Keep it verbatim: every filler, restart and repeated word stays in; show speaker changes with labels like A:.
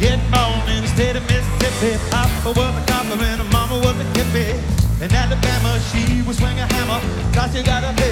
A: Get born in the state of Mississippi. Papa was a copper and her mama was a hippie. In Alabama, she was swinging a hammer. Cause she got a